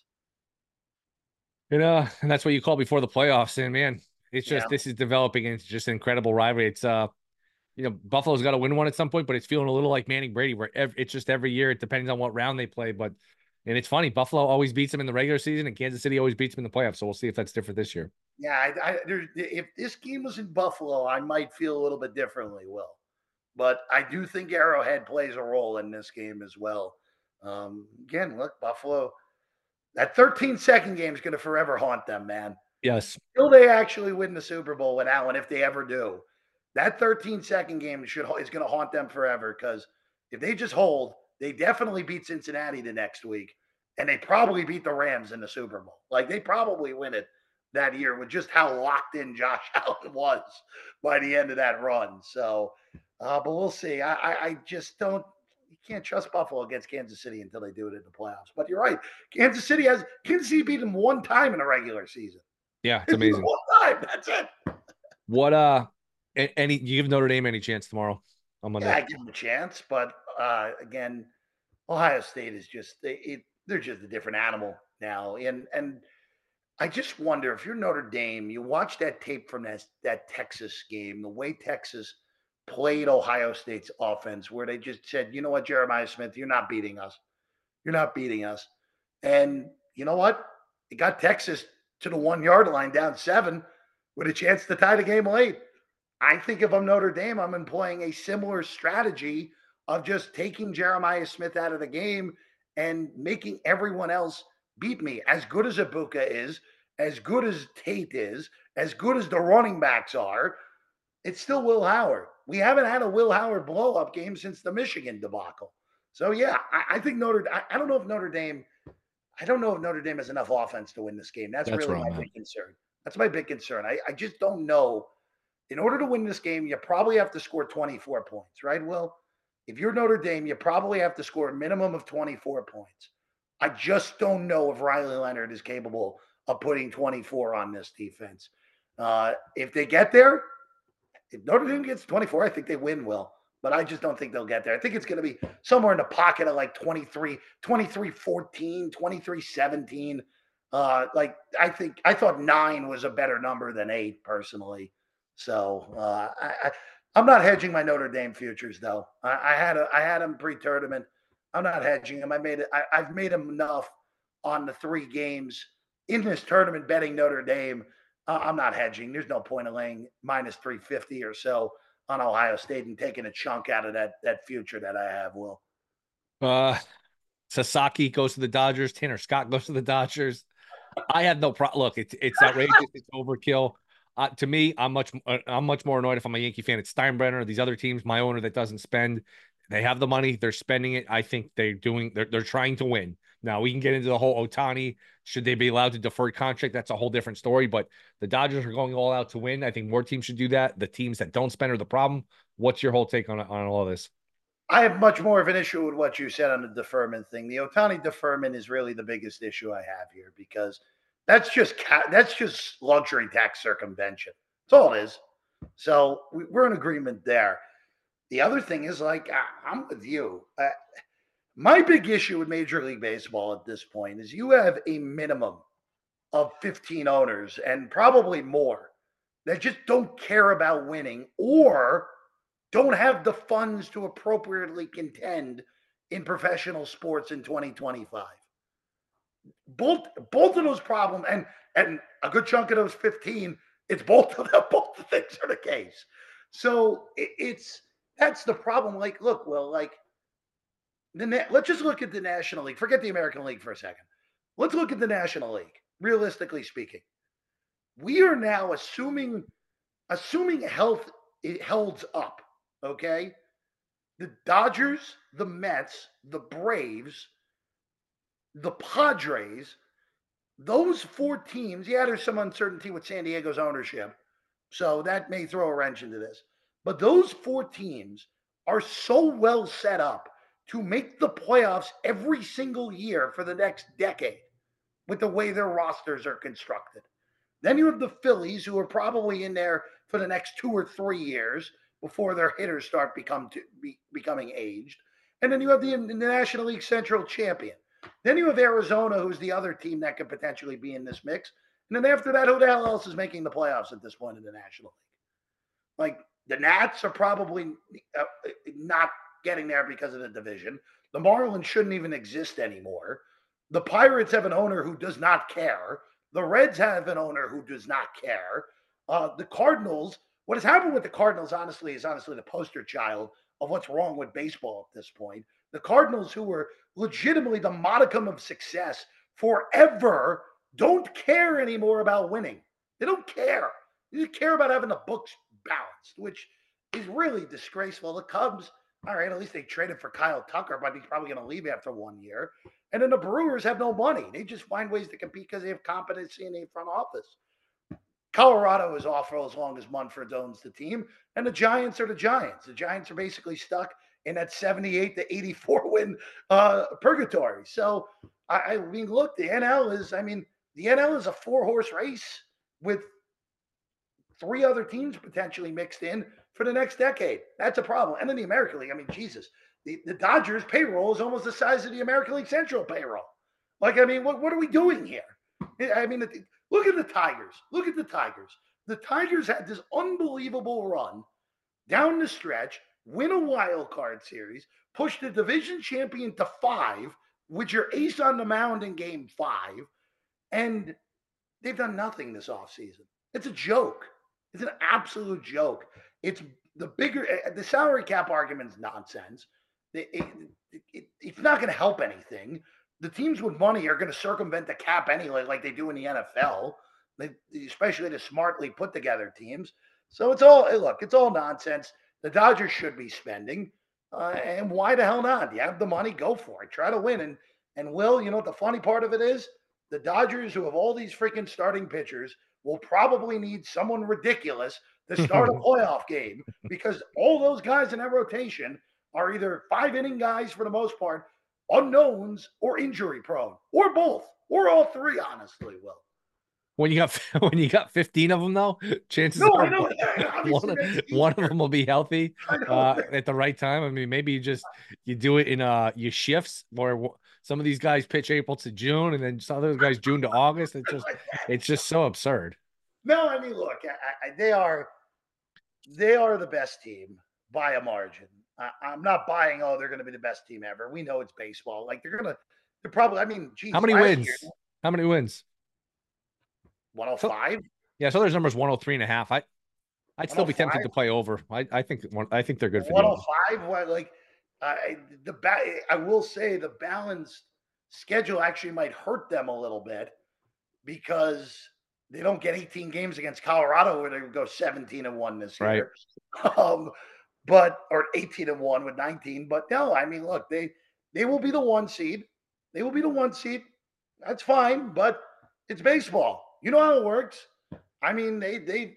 You know, and that's what you call before the playoffs. And man, it's just, yeah. This is developing into just an incredible rivalry. It's, uh, you know, Buffalo's got to win one at some point, but it's feeling a little like Manning Brady, where every, it's just every year, it depends on what round they play. But, and it's funny, Buffalo always beats them in the regular season, and Kansas City always beats them in the playoffs. So we'll see if that's different this year. Yeah, I, I, there, if this game was in Buffalo, I might feel a little bit differently, Will. but I do think Arrowhead plays a role in this game as well. Um, again, look, Buffalo, that thirteen second game is going to forever haunt them, man. Yes. Until they actually win the Super Bowl with Allen, if they ever do, that thirteen second game should is going to haunt them forever, because if they just hold, they definitely beat Cincinnati the next week, and they probably beat the Rams in the Super Bowl. Like, they probably win it that year with just how locked in Josh Allen was by the end of that run. So, uh, but we'll see. I, I, I just don't. You can't trust Buffalo against Kansas City until they do it in the playoffs. But you're right. Kansas City has Kansas City beat them one time in a regular season. Yeah, it's amazing. One time. That's it. What uh, any you give Notre Dame any chance tomorrow on Monday? Yeah, I give them a chance, but uh, again, Ohio State is just they, it, they're just a different animal now, and and I just wonder if you're Notre Dame, you watch that tape from that that Texas game, the way Texas played Ohio State's offense, where they just said, you know what, Jeremiah Smith, you're not beating us, you're not beating us, and you know what, it got Texas to the one yard line down seven with a chance to tie the game late. I think if I'm Notre Dame, I'm employing a similar strategy of just taking Jeremiah Smith out of the game and making everyone else beat me. As good as Ibuka is, as good as Tate is, as good as the running backs are, it's still Will Howard. We haven't had a Will Howard blow-up game since the Michigan debacle. So, yeah, I, I think Notre I, I don't know if Notre Dame – I don't know if Notre Dame has enough offense to win this game. That's, That's really wrong, my man. big concern. That's my big concern. I, I just don't know. In order to win this game, you probably have to score twenty-four points, right, Will? If you're Notre Dame, you probably have to score a minimum of twenty-four points. I just don't know if Riley Leonard is capable of putting twenty-four on this defense. Uh, if they get there, if Notre Dame gets twenty-four, I think they win, Will. But I just don't think they'll get there. I think it's going to be somewhere in the pocket of like twenty-three, twenty-three fourteen, twenty-three seventeen. Uh, like, I think, I thought nine was a better number than eight, personally. So uh, I, I, I'm not hedging my Notre Dame futures, though. I, I had a, I had them pre-tournament. I'm not hedging them. I made it. I, I've made them enough on the three games in this tournament betting Notre Dame. Uh, I'm not hedging. There's no point of laying minus three fifty or so on Ohio State and taking a chunk out of that that future that I have. Will. Uh, Sasaki goes to the Dodgers. Tanner Scott goes to the Dodgers. I have no problem. Look, it's it's outrageous. It's overkill. Uh, to me, I'm much uh, I'm much more annoyed if I'm a Yankee fan. It's Steinbrenner, these other teams, my owner that doesn't spend. They have the money, they're spending it. I think they're doing they're they're trying to win. Now we can get into the whole Ohtani. Should they be allowed to defer contract? That's a whole different story. But the Dodgers are going all out to win. I think more teams should do that. The teams that don't spend are the problem. What's your whole take on on all of this? I have much more of an issue with what you said on the deferment thing. The Ohtani deferment is really the biggest issue I have here, because that's just that's just luxury tax circumvention. That's all it is. So we're in agreement there. The other thing is, like, I'm with you. Uh, my big issue with Major League Baseball at this point is you have a minimum of fifteen owners, and probably more, that just don't care about winning or don't have the funds to appropriately contend in professional sports in twenty twenty-five. Both both of those problems, and and a good chunk of those fifteen, it's both of them. Both the things are the case. So it, it's that's the problem. Like, look, well, like the let's just look at the National League. Forget the American League for a second. Let's look at the National League. Realistically speaking, we are now assuming assuming health it holds up. Okay, the Dodgers, the Mets, the Braves, the Padres, those four teams, yeah, there's some uncertainty with San Diego's ownership, so that may throw a wrench into this. But those four teams are so well set up to make the playoffs every single year for the next decade with the way their rosters are constructed. Then you have the Phillies, who are probably in there for the next two or three years before their hitters start become to be, becoming aged. And then you have the, the National League Central champion. Then you have Arizona, who's the other team that could potentially be in this mix. And then after that, who the hell else is making the playoffs at this point in the National League? Like, the Nats are probably uh, not getting there because of the division. The Marlins shouldn't even exist anymore. The Pirates have an owner who does not care. The Reds have an owner who does not care. Uh, the Cardinals, what has happened with the Cardinals, honestly, is honestly the poster child of what's wrong with baseball at this point. The Cardinals, who were legitimately the modicum of success forever, don't care anymore about winning. They don't care. They just care about having the books balanced, which is really disgraceful. The Cubs, all right, at least they traded for Kyle Tucker, but he's probably going to leave after one year. And then the Brewers have no money. They just find ways to compete because they have competency in the front office. Colorado is off for as long as Munford owns the team, and the Giants are the Giants. The Giants are basically stuck in that seventy-eight to eighty-four win uh, purgatory. So, I, I mean, look, the N L is, I mean, the N L is a four-horse race with three other teams potentially mixed in for the next decade. That's a problem. And then the American League, I mean, Jesus, the, the Dodgers payroll is almost the size of the American League Central payroll. Like, I mean, what, what are we doing here? I mean, look at the Tigers. Look at the Tigers. The Tigers had this unbelievable run down the stretch, win a wild card series, push the division champion to five with your ace on the mound in game five, and they've done nothing this offseason. It's a joke. It's an absolute joke. It's the bigger, the salary cap argument's nonsense. It, it, it, it's not going to help anything. The teams with money are going to circumvent the cap anyway, like they do in the N F L, they, especially the smartly put together teams. So it's all, look, it's all nonsense. The Dodgers should be spending. Uh, and why the hell not? You have the money, go for it. Try to win. And, and Will, you know what the funny part of it is? The Dodgers, who have all these freaking starting pitchers, will probably need someone ridiculous to start a playoff game because all those guys in that rotation are either five-inning guys for the most part, unknowns, or injury prone, or both, or all three, honestly, Will. When you got when you got fifteen of them, though, chances no, are I know, one, of, one of them will be healthy uh, at the right time. I mean, maybe you just you do it in uh your shifts where some of these guys pitch April to June, and then some other guys June to August. It's just it's just so absurd. No, I mean, look, I, I, they are they are the best team by a margin. I, I'm not buying. Oh, they're going to be the best team ever. We know it's baseball. Like they're gonna, they're probably. I mean, geez, how many wins? Year, how many wins? one oh five. So, yeah, so there's numbers one oh three and a half. I, I'd still be tempted to play over. I, I think I think they're good for one oh five. What, like I the ba- I will say the balanced schedule actually might hurt them a little bit because they don't get eighteen games against Colorado where they would go seventeen and one this year. Right. Um, but or eighteen and one with nineteen. But no, I mean, look, they they will be the one seed. They will be the one seed. That's fine, but it's baseball. You know how it works. I mean, they they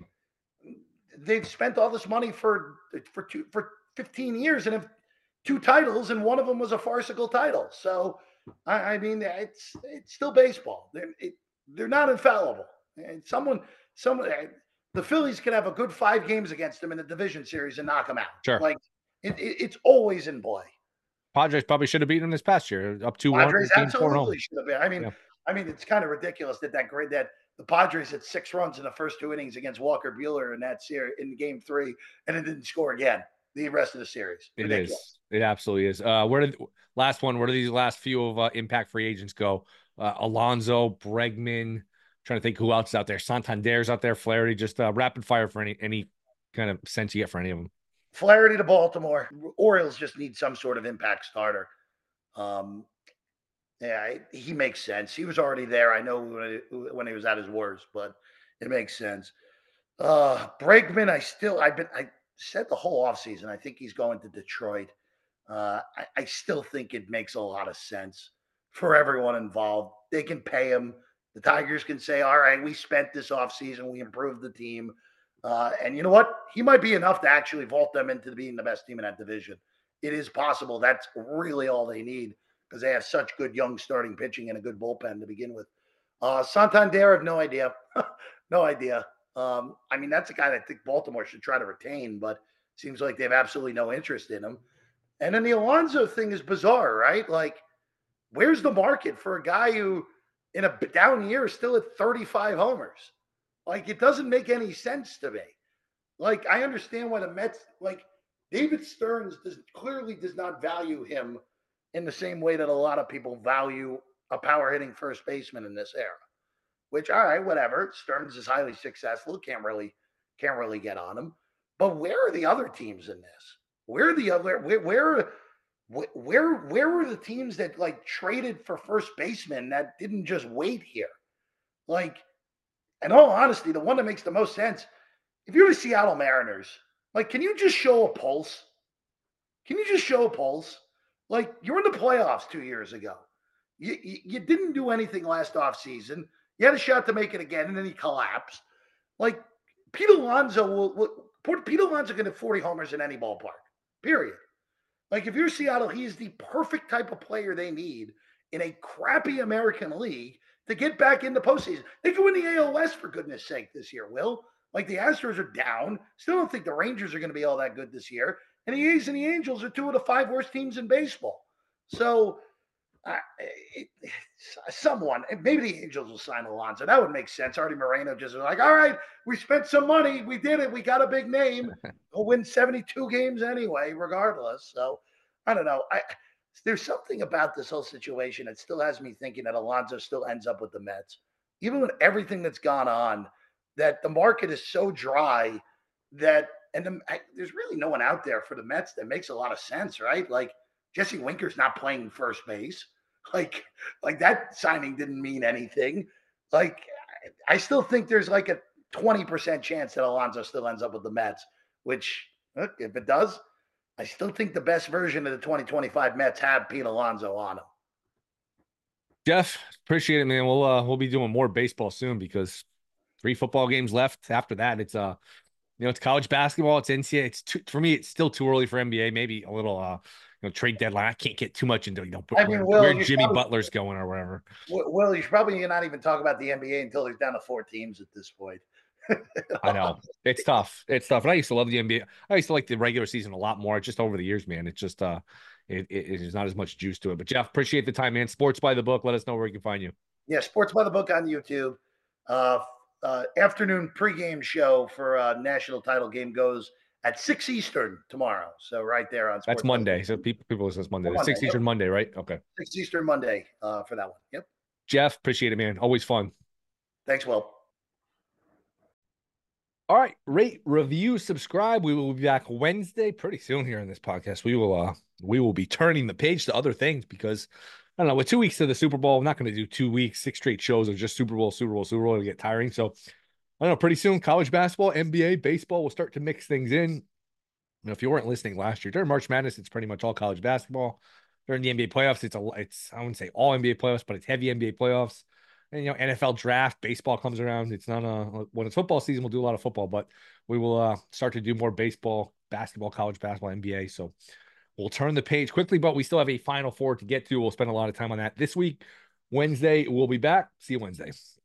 they've spent all this money for for two for fifteen years and have two titles, and one of them was a farcical title. So I, I mean, it's it's still baseball. They're it, they're not infallible. And someone someone the Phillies can have a good five games against them in the division series and knock them out. Sure, like it, it, it's always in play. Padres probably should have beaten them this past year, up two one. Padres absolutely should have been. I mean, yeah. I mean, it's kind of ridiculous that that great that. The Padres had six runs in the first two innings against Walker Buehler in that series in game three, and it didn't score again the rest of the series. Ridiculous. It is. It absolutely is. Uh, where did last one? Where do these last few of uh, impact free agents go? Uh, Alonso, Bregman. Trying to think who else is out there. Santander's out there. Flaherty. Just uh, rapid fire for any any kind of sense you get for any of them. Flaherty to Baltimore. Orioles just need some sort of impact starter. Um, Yeah, he makes sense. He was already there. I know when, he, when he was at his worst, but it makes sense. Uh, Bregman, I still, I've been, I said the whole offseason, I think he's going to Detroit. Uh, I, I still think it makes a lot of sense for everyone involved. They can pay him. The Tigers can say, all right, we spent this offseason. We improved the team. Uh, and you know what? He might be enough to actually vault them into being the best team in that division. It is possible. That's really all they need, because they have such good young starting pitching and a good bullpen to begin with. Uh, Santander, I have no idea. no idea. Um, I mean, that's a guy that I think Baltimore should try to retain, but seems like they have absolutely no interest in him. And then the Alonso thing is bizarre, right? Like, where's the market for a guy who, in a down year, is still at thirty-five homers? Like, it doesn't make any sense to me. Like, I understand why the Mets, like, David Stearns does, clearly does not value him in the same way that a lot of people value a power hitting first baseman in this era, which, all right, whatever. Stearns is highly successful. Can't really, can't really get on him. But where are the other teams in this? Where are the other where where where where were the teams that like traded for first baseman that didn't just wait here? Like, in all honesty, the one that makes the most sense, if you're the Seattle Mariners, like, can you just show a pulse? Can you just show a pulse? Like, you're in the playoffs two years ago. You, you, you didn't do anything last offseason. You had a shot to make it again, and then he collapsed. Like, Pete Alonso will, will Pete Alonso can hit forty homers in any ballpark, period. Like, if you're Seattle, he's the perfect type of player they need in a crappy American league to get back in the postseason. They could win the A L West, for goodness sake, this year, Will. Like, the Astros are down. Still don't think the Rangers are going to be all that good this year. And the A's and the Angels are two of the five worst teams in baseball. So, uh, it, someone, maybe the Angels will sign Alonso. That would make sense. Artie Moreno just was like, all right, we spent some money. We did it. We got a big name. We'll win seventy-two games anyway, regardless. So, I don't know. I There's something about this whole situation that still has me thinking that Alonso still ends up with the Mets. Even with everything that's gone on, that the market is so dry that, and the, I, there's really no one out there for the Mets that makes a lot of sense, right? Like, Jesse Winker's not playing first base. Like, like that signing didn't mean anything. Like, I still think there's like a twenty percent chance that Alonso still ends up with the Mets, which, look, if it does, I still think the best version of the twenty twenty-five Mets have Pete Alonso on them. Jeff, appreciate it, man. We'll uh, we'll be doing more baseball soon because three football games left. After that, it's uh, you know, it's college basketball. It's N C A A. It's too, for me. It's still too early for N B A. Maybe a little uh, you know, trade deadline. I can't get too much into you know I mean, where, Will, where Jimmy probably, Butler's going or whatever. Well, you should probably not even talk about the N B A until there's down to four teams at this point. I know it's tough. It's tough. And I used to love the N B A. I used to like the regular season a lot more. Just over the years, man, it's just uh, it, it is not as much juice to it. But Jeff, appreciate the time, man. Sports by the Book. Let us know where we can find you. Yeah, Sports by the Book on YouTube. Uh, uh, afternoon pregame show for uh, national title game goes at six Eastern tomorrow. So right there on Sports. That's Monday. So people people listen to Monday. Monday. six Eastern yep. Monday, right? Okay. six Eastern Monday uh, for that one. Yep. Jeff, appreciate it, man. Always fun. Thanks, Will. All right, rate, review, subscribe. We will be back Wednesday pretty soon here in this podcast. We will uh we will be turning the page to other things because I don't know, with two weeks to the Super Bowl, I'm not going to do two weeks, six straight shows of just Super Bowl, Super Bowl, Super Bowl. It'll get tiring. So I don't know, pretty soon college basketball, N B A, baseball will start to mix things in. You know, if you weren't listening last year, during March Madness, it's pretty much all college basketball. During the N B A playoffs, it's a it's I wouldn't say all N B A playoffs, but it's heavy N B A playoffs. And, you know, N F L draft, baseball comes around. It's not a, when it's football season, we'll do a lot of football, but we will uh, start to do more baseball, basketball, college basketball, N B A. So we'll turn the page quickly, but we still have a Final Four to get to. We'll spend a lot of time on that this week. Wednesday, we'll be back. See you Wednesday.